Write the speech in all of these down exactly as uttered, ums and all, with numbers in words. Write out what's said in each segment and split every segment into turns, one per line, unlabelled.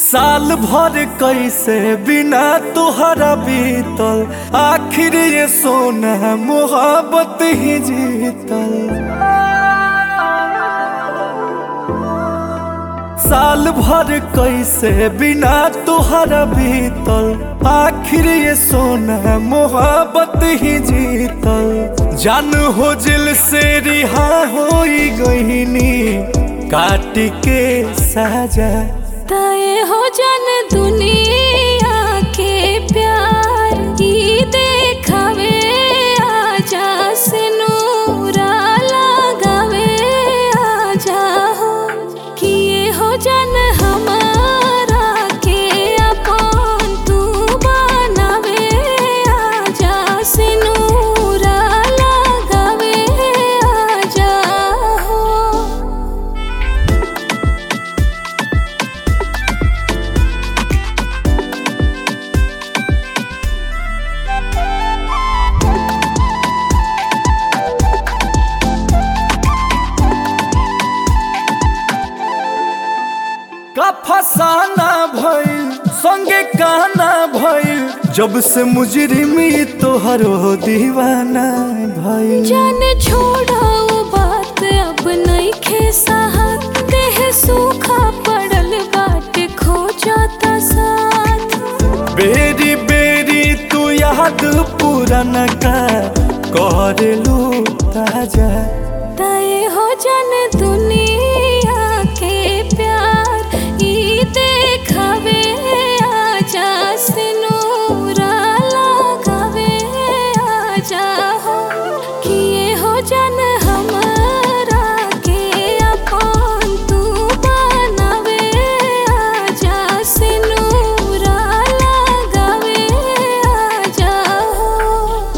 साल भर कैसे बिना तुहरा बीतल, आखिर ये सोना मोहब्बत ही जीतल। साल भर कैसे बिना तुहरा बीतल, आखिर ये सोना मोहब्बत ही जीतल। जान हो दिल से रिहा होई गईनी, काट के साजा
तय हो जन दुनिया के प्यार की देखावे, आजा से नूरा लगावे, आजा हो किए हो जन हमारा के अपन तू बनावे, आजा से नूरा लगावे, आजा हो।
का फसाना भइल संगे कहना भइल, जब से मुजरिमी तोहरो दीवाना भइल।
जान छोड़ा वो बात अब नहीं खे साहत, देह सूखा पड़ल बाटे खो जाता साथ।
बेरी बेरी तू याद पुराना का कर लू ताजा,
तय हो जन दुनिया के प्यार ई देखावे, आजा से नूरा लगावे, आजा हो किए हो जन हमारा के अपन तू बनावे, आजा से नूरा लगावे, आजा हो।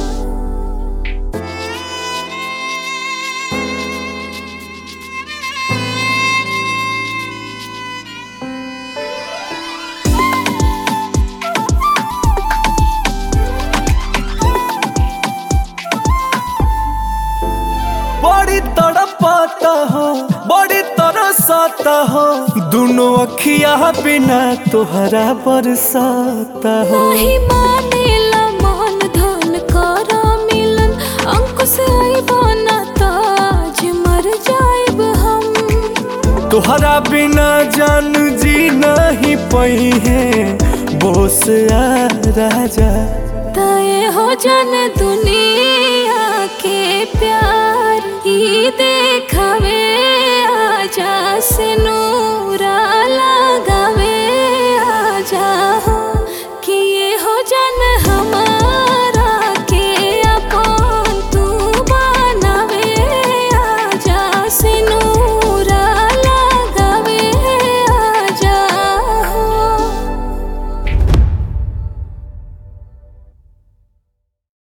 बड़ी तड़पाता हो बड़ी तरसाता हो, दोनों अखिया बिना तोहरा बरसाता हो।
नहीं मानेला मन धन कर मिलन, अंकुश आइबो ना ताज मर जाइब हम।
तोहरा बिना जान जी नहीं पई है, बोस आ राजा।
तय हो जन दुनिया के प्यार ई देखावे, आजा से नूरा लगावे, आजा हो।